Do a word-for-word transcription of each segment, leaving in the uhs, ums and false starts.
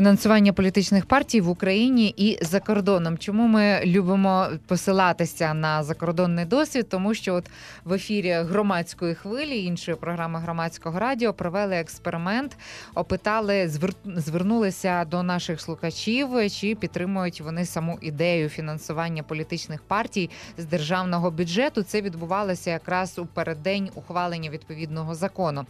фінансування політичних партій в Україні і за кордоном. Чому ми любимо посилатися на закордонний досвід? Тому що от в ефірі «Громадської хвилі», іншої програми «Громадського радіо», провели експеримент, опитали, звернулися до наших слухачів, чи підтримують вони саму ідею фінансування політичних партій з державного бюджету. Це відбувалося якраз у переддень ухвалення відповідного закону.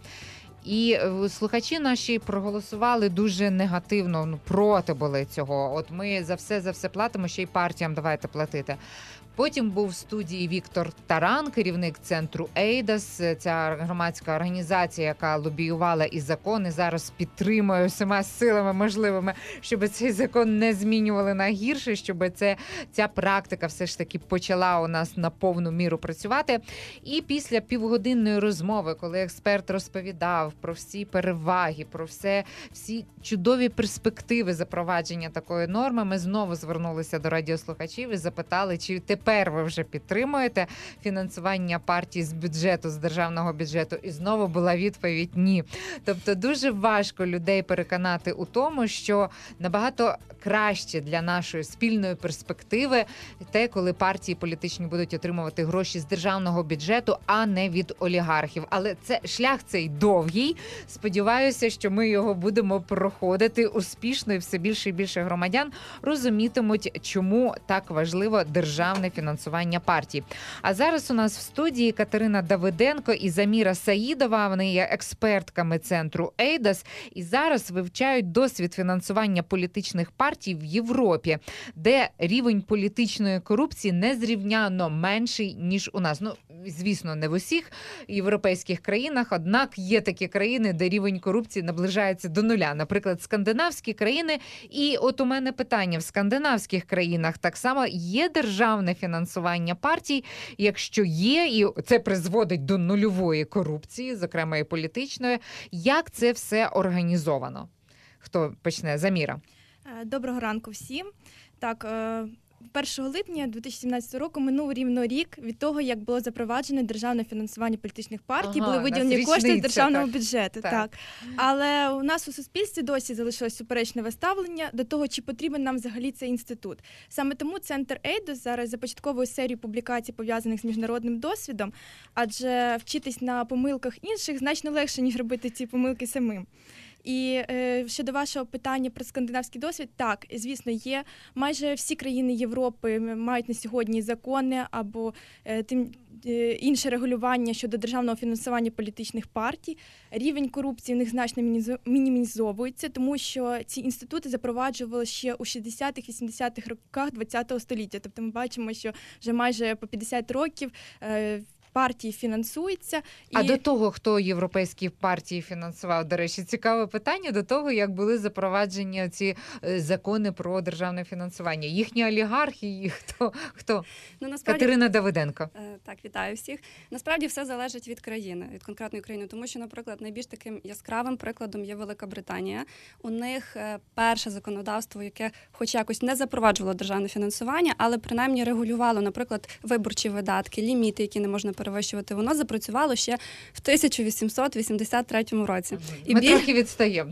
І слухачі наші проголосували дуже негативно, ну, проти були цього. От ми за все, за все платимо, ще й партіям давайте платити. Потім був в студії Віктор Таран, керівник центру Ейдас, ця громадська організація, яка лобіювала і закон, і зараз підтримує всіма силами можливими, щоб цей закон не змінювали на гірше, щоб це, ця практика все ж таки почала у нас на повну міру працювати. І після півгодинної розмови, коли експерт розповідав про всі переваги, про все, всі чудові перспективи запровадження такої норми, ми знову звернулися до радіослухачів і запитали, чи тепер ви вже підтримуєте фінансування партій з бюджету, з державного бюджету. І знову була відповідь «ні». Тобто дуже важко людей переконати у тому, що набагато краще для нашої спільної перспективи те, коли партії політичні будуть отримувати гроші з державного бюджету, а не від олігархів. Але це шлях цей довгий. Сподіваюся, що ми його будемо проходити успішно, і все більше і більше громадян розумітимуть, чому так важливо державне фінансування партій. А зараз у нас в студії Катерина Давиденко і Заміра Саїдова. Вони є експертками центру Ейдас і зараз вивчають досвід фінансування політичних партій в Європі, де рівень політичної корупції незрівняно менший, ніж у нас. Ну, звісно, не в усіх європейських країнах, однак є такі країни, де рівень корупції наближається до нуля. Наприклад, скандинавські країни. І от у мене питання: в скандинавських країнах так само є державне фінансування партій? Якщо є, і це призводить до нульової корупції, зокрема і політичної, як це все організовано? Хто почне? Заміра. Доброго ранку всім. Так, першого липня дві тисячі сімнадцятого року минув рівно рік від того, як було запроваджене державне фінансування політичних партій, ага, були виділені кошти з державного так. бюджету. Так. так. Але у нас у суспільстві досі залишилось суперечне ставлення до того, чи потрібен нам взагалі цей інститут. Саме тому Центр Ейдас зараз започатковує серію публікацій, пов'язаних з міжнародним досвідом, адже вчитись на помилках інших значно легше, ніж робити ці помилки самим. І е, щодо вашого питання про скандинавський досвід, так, звісно, є. Майже всі країни Європи мають на сьогодні закони або е, тим е, інше регулювання щодо державного фінансування політичних партій. Рівень корупції в них значно мінімізовується, тому що ці інститути запроваджували ще у шістдесятих-вісімдесятих роках ХХ століття. Тобто ми бачимо, що вже майже по п'ятдесят років е, партії фінансуються. А і... до того, хто європейські партії фінансував, до речі, цікаве питання, до того, як були запроваджені ці закони про державне фінансування. Їхні олігархи, їх хто? хто? Ну, насправді... Катерина Давиденко. Так, вітаю всіх. Насправді все залежить від країни, від конкретної країни, тому що, наприклад, найбільш таким яскравим прикладом є Велика Британія. У них перше законодавство, яке хоч якось не запроваджувало державне фінансування, але принаймні регулювало, наприклад, виборчі видатки, ліміти, які не можна перевищувати, воно запрацювало ще в тисяча вісімсот вісімдесят третьому році. І Ми біль... трохи відстаємо.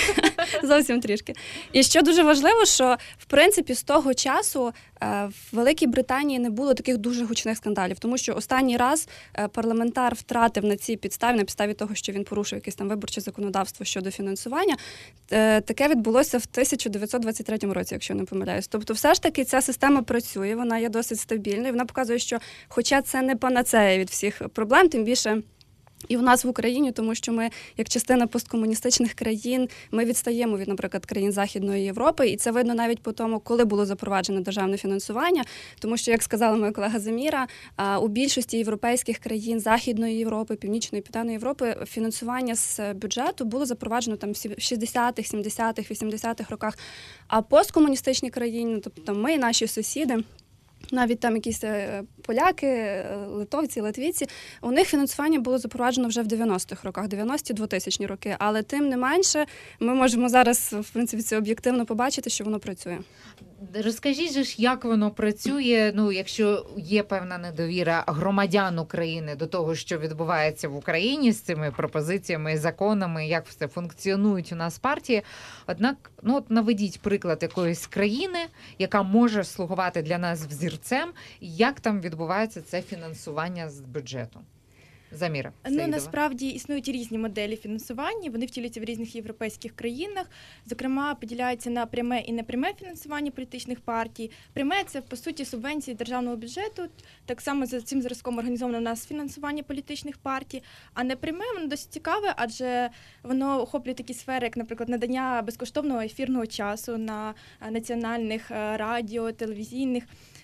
Зовсім трішки. І що дуже важливо, що, в принципі, з того часу в Великій Британії не було таких дуже гучних скандалів, тому що останній раз парламентар втратив на цій підставі, на підставі того, що він порушив якесь там виборче законодавство щодо фінансування, таке відбулося в тисяча дев'ятсот двадцять третьому році, якщо не помиляюсь. Тобто все ж таки ця система працює, вона є досить стабільною, вона показує, що хоча це не панацея від всіх проблем, тим більше і в нас в Україні, тому що ми, як частина посткомуністичних країн, ми відстаємо від, наприклад, країн Західної Європи, і це видно навіть по тому, коли було запроваджено державне фінансування, тому що, як сказала моя колега Заміра, у більшості європейських країн Західної Європи, Північної і Південної Європи фінансування з бюджету було запроваджено там в шістдесятих, сімдесятих, вісімдесятих роках, а посткомуністичні країни, тобто ми і наші сусіди, навіть там якісь поляки, литовці, латвійці, у них фінансування було запроваджено вже в дев'яностих роках, дев'яності двотисячні роки, але тим не менше ми можемо зараз, в принципі, це об'єктивно побачити, що воно працює. Розкажіть же ж, як воно працює, ну, якщо є певна недовіра громадян України до того, що відбувається в Україні з цими пропозиціями, законами, як все функціонують у нас партії. Однак, ну, от наведіть приклад якоїсь країни, яка може слугувати для нас взірцем, як там відбувається це фінансування з бюджету. Заміра Саїдова. Ну, насправді існують різні моделі фінансування, вони втілюються в різних європейських країнах. Зокрема, поділяються на пряме і непряме фінансування політичних партій. Пряме – це, по суті, субвенції державного бюджету. Так само за цим зразком організовано у нас фінансування політичних партій. А непряме, воно досить цікаве, адже воно охоплює такі сфери, як, наприклад, надання безкоштовного ефірного часу на національних радіо, телевізійних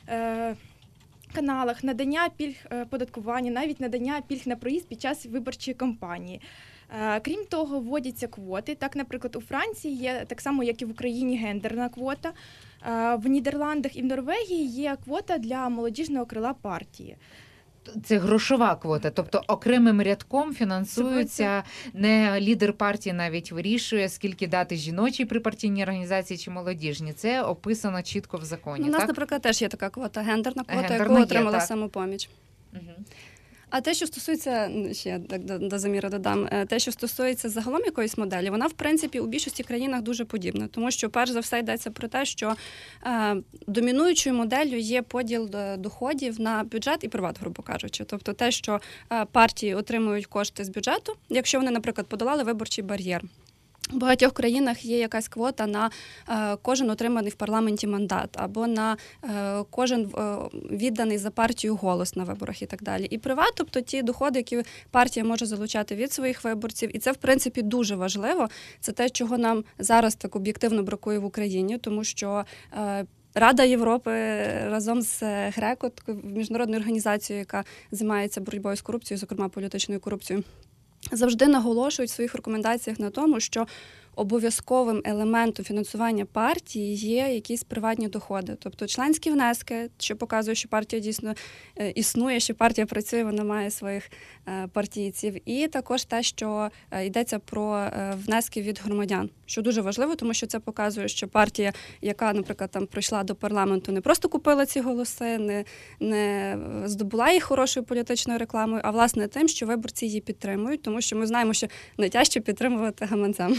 каналах, надання пільг податкування, навіть надання пільг на проїзд під час виборчої кампанії. Крім того, вводяться квоти. Так, наприклад, у Франції є, так само, як і в Україні, гендерна квота. В Нідерландах і в Норвегії є квота для молодіжного крила партії. Це грошова квота, тобто окремим рядком фінансується, не лідер партії навіть вирішує, скільки дати жіночій при партійній організації чи молодіжній. Це описано чітко в законі. Ну, у нас, так? наприклад, теж є така квота, гендерна квота, Гендерна яку є, отримала так. «Самопоміч». Угу. А те, що стосується, ще так до, до заміри додам, те, що стосується загалом якоїсь моделі, вона, в принципі, у більшості країнах дуже подібна. Тому що, перш за все, йдеться про те, що е, домінуючою моделлю є поділ доходів на бюджет і приват, грубо кажучи. Тобто те, що е, партії отримують кошти з бюджету, якщо вони, наприклад, подолали виборчий бар'єр. У багатьох країнах є якась квота на е, кожен отриманий в парламенті мандат, або на е, кожен е, відданий за партію голос на виборах і так далі. І приват, тобто ті доходи, які партія може залучати від своїх виборців. І це, в принципі, дуже важливо. Це те, чого нам зараз так об'єктивно бракує в Україні, тому що е, Рада Європи разом з ГРЕКО, міжнародною організацією, яка займається боротьбою з корупцією, зокрема політичною корупцією, завжди наголошують в своїх рекомендаціях на тому, що обов'язковим елементом фінансування партії є якісь приватні доходи. Тобто членські внески, що показує, що партія дійсно існує, що партія працює, вона має своїх партійців. І також те, що йдеться про внески від громадян, що дуже важливо, тому що це показує, що партія, яка, наприклад, там прийшла до парламенту, не просто купила ці голоси, не, не здобула їх хорошою політичною рекламою, а, власне, тим, що виборці її підтримують, тому що ми знаємо, що найтяжче підтримувати гаманцем.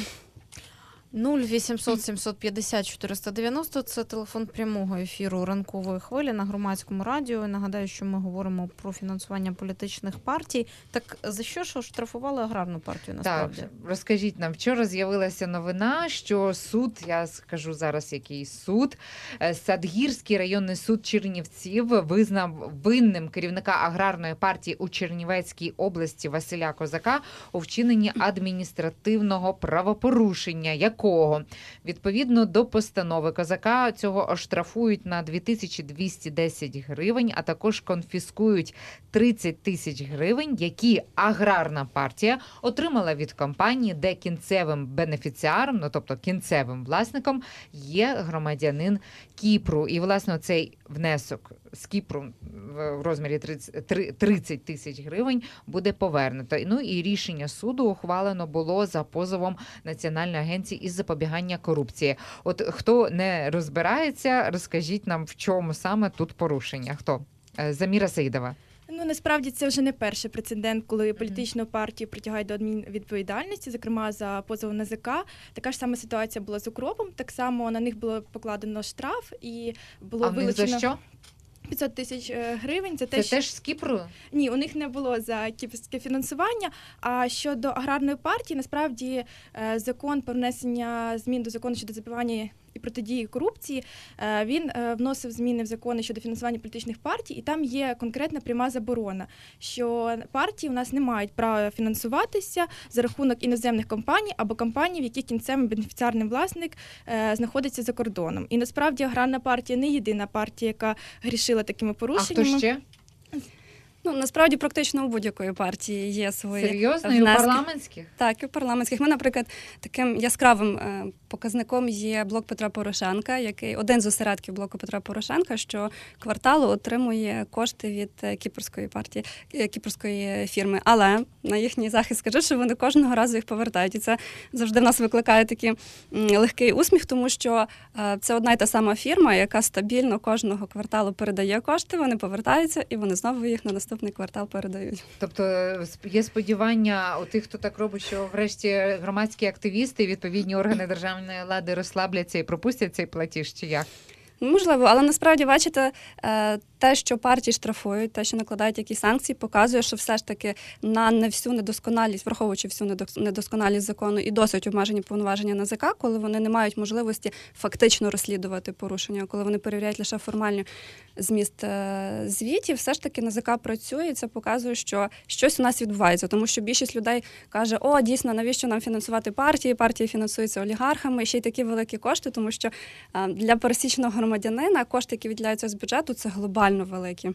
нуль вісімсот сімсот п'ятдесят чотириста дев'яносто – це телефон прямого ефіру ранкової хвилі на Громадському радіо. Нагадаю, що ми говоримо про фінансування політичних партій. Так за що ж оштрафували аграрну партію насправді? Так, розкажіть нам, вчора з'явилася новина, що суд, я скажу зараз, який суд, Садгірський районний суд Чернівців визнав винним керівника аграрної партії у Чернівецькій області Василя Козака у вчиненні адміністративного правопорушення, якого відповідно до постанови Козака цього оштрафують на дві тисячі двісті десять гривень, а також конфіскують тридцять тисяч гривень, які аграрна партія отримала від компанії, де кінцевим бенефіціаром, ну тобто кінцевим власником, є громадянин Кіпру. І, власне, цей внесок з Кіпру в розмірі тридцять тисяч гривень буде повернуто. Ну і рішення суду ухвалено було за позовом Національної агенції із запобігання корупції. От хто не розбирається, розкажіть нам, в чому саме тут порушення. Хто? Заміра Саїдова. Ну, насправді, це вже не перший прецедент, коли політичну партію притягають до адмінвідповідальності, зокрема за позовом Н А З К. Така ж сама ситуація була з «Укропом». Так само на них було покладено штраф і було а в них вилучено... за що? п'ятсот тисяч гривень. За те, Це що... теж з Кіпру? Ні, у них не було за кіпрське фінансування. А щодо аграрної партії, насправді закон про внесення змін до закону щодо запобігання і протидії корупції, він вносив зміни в закони щодо фінансування політичних партій, і там є конкретна пряма заборона, що партії у нас не мають права фінансуватися за рахунок іноземних компаній або компаній, в яких кінцевим бенефіціарним власник знаходиться за кордоном. І насправді аграрна партія не єдина партія, яка грішила такими порушеннями. А хто ще? Ну, насправді, практично у будь-якої партії є свої Серйозно? внески. І у парламентських? Так, і у парламентських. Ми, наприклад, таким яскравим показником є блок Петра Порошенка, який один з осередків блоку Петра Порошенка, що кварталу отримує кошти від кіпрської партії, кіпрської фірми. Але на їхній захист скажу, що вони кожного разу їх повертають. І це завжди в нас викликає такий легкий усміх, тому що це одна й та сама фірма, яка стабільно кожного кварталу передає кошти, вони повертаються і вони знову їх на наступний квартал передають. Тобто є сподівання у тих, хто так робить, що врешті громадські активісти, відповідні органи державної влади розслабляться і пропустять цей платіж, чи як? Можливо, але насправді, бачите, те, що партії штрафують, те, що накладають якісь санкції, показує, що все ж таки на не всю недосконалість, враховуючи всю недосконалість закону і досить обмежені повноваження НАЗК, коли вони не мають можливості фактично розслідувати порушення, коли вони перевіряють лише формальний зміст звітів, все ж таки НАЗК працює, і це показує, що щось у нас відбувається, тому що більшість людей каже, о, дійсно, навіщо нам фінансувати партії, партії фінансуються олігархами, і ще й такі великі кошти, тому що для пересічного громадянина кошти, які виділяються з бюджету, це глобально великі.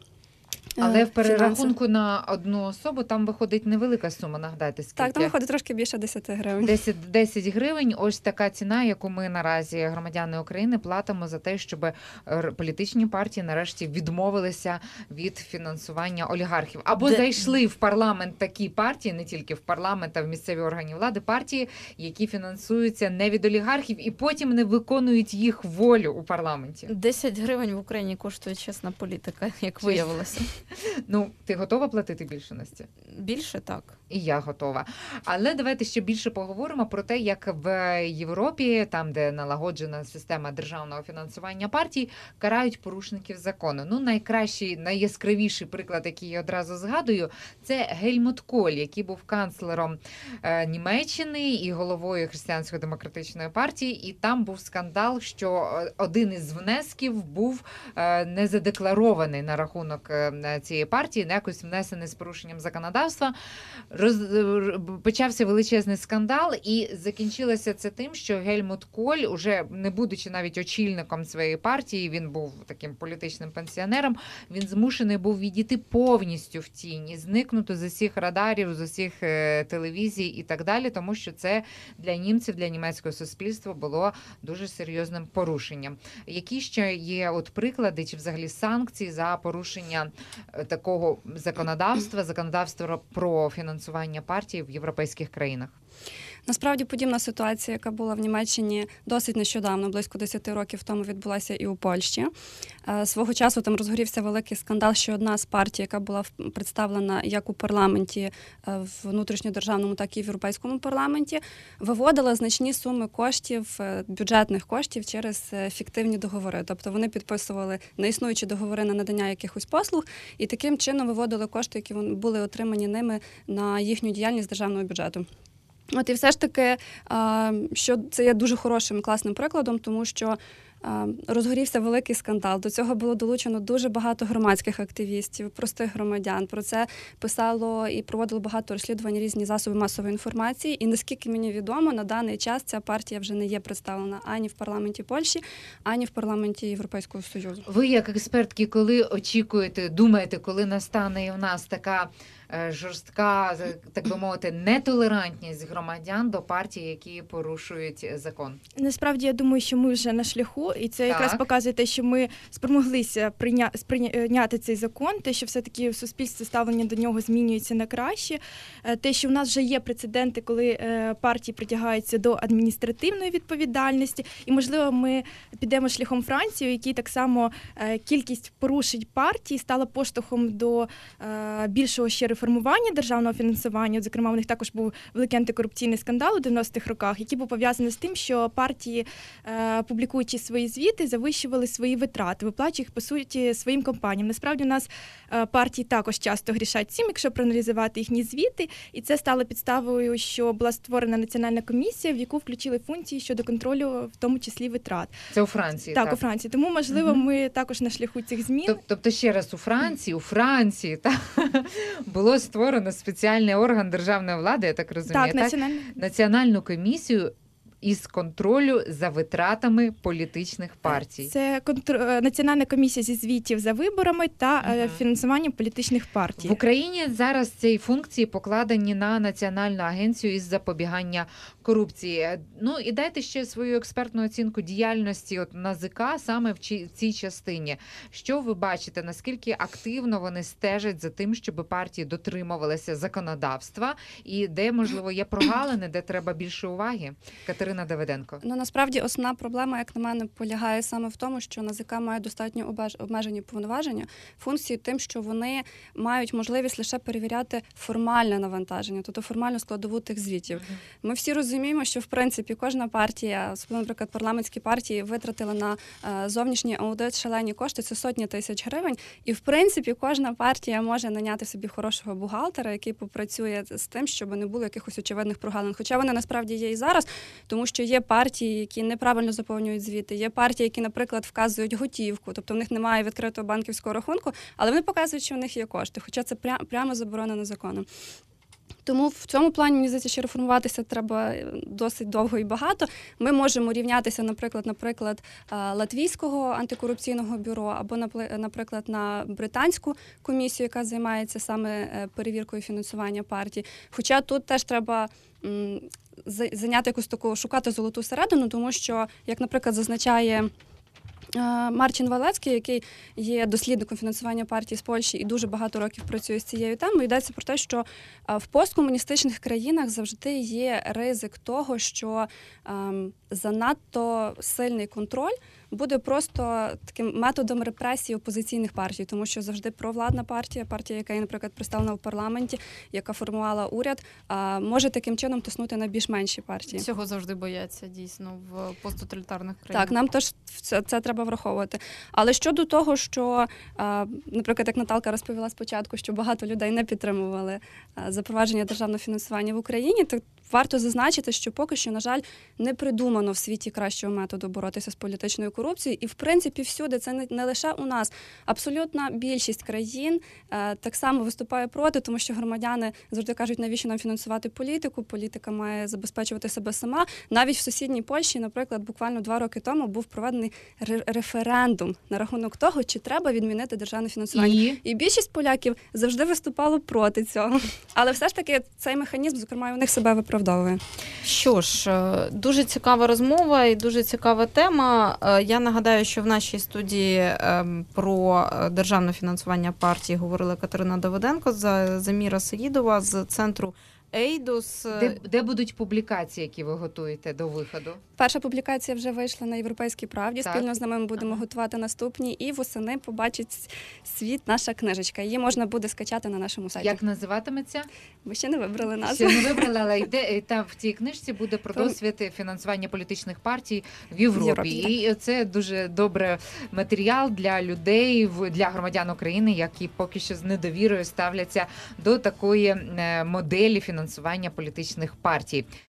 Але в перерахунку фінанси на одну особу там виходить невелика сума, нагадайте, скільки? Так, там виходить трошки більше десять гривень. десять, десять гривень, ось така ціна, яку ми наразі, громадяни України, платимо за те, щоб політичні партії нарешті відмовилися від фінансування олігархів. Або Де... зайшли в парламент такі партії, не тільки в парламент, а в місцеві органи влади, партії, які фінансуються не від олігархів і потім не виконують їх волю у парламенті. десять гривень в Україні коштує чесна політика, як виявилося. Ну, ти готова платити більше, Настя? Більше, так. І я готова. Але давайте ще більше поговоримо про те, як в Європі, там, де налагоджена система державного фінансування партій, карають порушників закону. Ну, найкращий, найяскравіший приклад, який я одразу згадую, це Гельмут Коль, який був канцлером е, Німеччини і головою Християнсько-демократичної партії. І там був скандал, що один із внесків був е, не задекларований на рахунок е, цієї партії, не якось внесений з порушенням законодавства. Роз... Почався величезний скандал, і закінчилося це тим, що Гельмут Коль, уже не будучи навіть очільником своєї партії, він був таким політичним пенсіонером, він змушений був відійти повністю в тінь і зникнути з усіх радарів, з усіх телевізій і так далі, тому що це для німців, для німецького суспільства було дуже серйозним порушенням. Які ще є от приклади чи взагалі санкції за порушення такого законодавства, законодавства про фінансування партій в європейських країнах? Насправді, подібна ситуація, яка була в Німеччині досить нещодавно, близько десять років тому, відбулася і у Польщі. Свого часу там розгорівся великий скандал, що одна з партій, яка була представлена як у парламенті, в внутрішньодержавному, так і в Європейському парламенті, виводила значні суми коштів, бюджетних коштів через фіктивні договори. Тобто вони підписували неіснуючі договори на надання якихось послуг і таким чином виводили кошти, які були отримані ними на їхню діяльність з державного бюджету. От і все ж таки, що це є дуже хорошим, класним прикладом, тому що розгорівся великий скандал. До цього було долучено дуже багато громадських активістів, простих громадян. Про це писало і проводило багато розслідувань різні засоби масової інформації. І наскільки мені відомо, на даний час ця партія вже не є представлена ані в парламенті Польщі, ані в парламенті Європейського Союзу. Ви, як експертки, коли очікуєте, думаєте, коли настане і в нас така жорстка, так би мовити, нетолерантність громадян до партій, які порушують закон? Насправді, я думаю, що ми вже на шляху, і це так. якраз показує те, що ми спромоглися прийня... сприйняти цей закон, те, що все-таки в суспільстві ставлення до нього змінюється на краще, те, що в нас вже є прецеденти, коли партії притягаються до адміністративної відповідальності, і, можливо, ми підемо шляхом Франції, у якій так само кількість порушень партій стала поштовхом до більшого ще реформування державного фінансування. Зокрема, у них також був великий антикорупційний скандал у дев'яностих роках, який був пов'язаний з тим, що партії, е, публікуючи свої звіти, завищували свої витрати, виплачуючи їх, по суті, своїм компаніям. Насправді, у нас е, партії також часто грішать цим, якщо проаналізувати їхні звіти, і це стало підставою, що була створена національна комісія, в яку включили функції щодо контролю, в тому числі витрат. Це у Франції, так? Так, у Франції. Тому, можливо, угу. ми також на шляху цих змін. Тобто, ще раз, у Франції, у Франції, так, було створено спеціальний орган державної влади, я так розумію, так, так? Національну... національну комісію із контролю за витратами політичних партій. Це контр... Національна комісія зі звітів за виборами та uh-huh. фінансуванням політичних партій. В Україні зараз ці функції покладені на Національну агенцію із запобігання корупції. Ну і дайте ще свою експертну оцінку діяльності от НАЗК саме в цій, в цій частині. Що ви бачите, наскільки активно вони стежать за тим, щоб партії дотримувалися законодавства, і де, можливо, є прогалини, де треба більше уваги? Катерина Давиденко. Ну, насправді, основна проблема, як на мене, полягає саме в тому, що НАЗК має достатньо обмежені повноваження, функції тим, що вони мають можливість лише перевіряти формальне навантаження, тобто формальну складову тих звітів. Ми всі розуміємо, що, в принципі, кожна партія, особливо, наприклад, парламентські партії, витратила на е, зовнішній аудит шалені кошти, це сотні тисяч гривень, і, в принципі, кожна партія може наняти собі хорошого бухгалтера, який попрацює з тим, щоб не було якихось очевидних прогалин. Хоча вони, насправді, є і зараз, тому що є партії, які неправильно заповнюють звіти, є партії, які, наприклад, вказують готівку, тобто в них немає відкритого банківського рахунку, але вони показують, що в них є кошти, хоча це пря- прямо заборонено законом. Тому в цьому плані, мені здається, що реформуватися треба досить довго і багато. Ми можемо рівнятися, наприклад, наприклад, Латвійського антикорупційного бюро або, наприклад, на британську комісію, яка займається саме перевіркою фінансування партій. Хоча тут теж треба зайняти якусь таку, шукати золоту середину, тому що, як, наприклад, зазначає Марчин Валецький, який є дослідником фінансування партії з Польщі і дуже багато років працює з цією темою, йдеться про те, що в посткомуністичних країнах завжди є ризик того, що ем, занадто сильний контроль буде просто таким методом репресії опозиційних партій, тому що завжди провладна партія, партія, яка є, наприклад, представлена в парламенті, яка формувала уряд, може таким чином тиснути на більш менші партії. Цього завжди бояться, дійсно, в посттоталітарних країнах. Так, нам теж це, це треба враховувати. Але щодо того, що, наприклад, як Наталка розповіла спочатку, що багато людей не підтримували запровадження державного фінансування в Україні, то варто зазначити, що поки що, на жаль, не придумано в світі кращого методу боротися з політичною корупцією. І, в принципі, всюди, це не, не лише у нас. Абсолютна більшість країн е, так само виступає проти, тому що громадяни завжди кажуть, навіщо нам фінансувати політику, політика має забезпечувати себе сама. Навіть в сусідній Польщі, наприклад, буквально два роки тому був проведений ре- референдум на рахунок того, чи треба відмінити державне фінансування. І? І більшість поляків завжди виступало проти цього. Але все ж таки цей механізм, зокрема, у них себе виправдовує. Що ж, дуже цікава розмова і дуже цікава тема. Я нагадаю, що в нашій студії про державне фінансування партії говорила Катерина Давиденко, Заміра Сеїдова з центру Ейдус. Де, де будуть публікації, які ви готуєте до виходу? Перша публікація вже вийшла на «Європейській правді». Так. Спільно з нами ми будемо ага. готувати наступні. І восени побачить світ наша книжечка. Її можна буде скачати на нашому сайті. Як називатиметься? Ми ще не вибрали назву. Ще не вибрали, але йде, там в цій книжці буде про досвід фінансування політичних партій в Європі. Європі і це дуже добрий матеріал для людей, для громадян України, які поки що з недовірою ставляться до такої моделі фінансування політичних партій.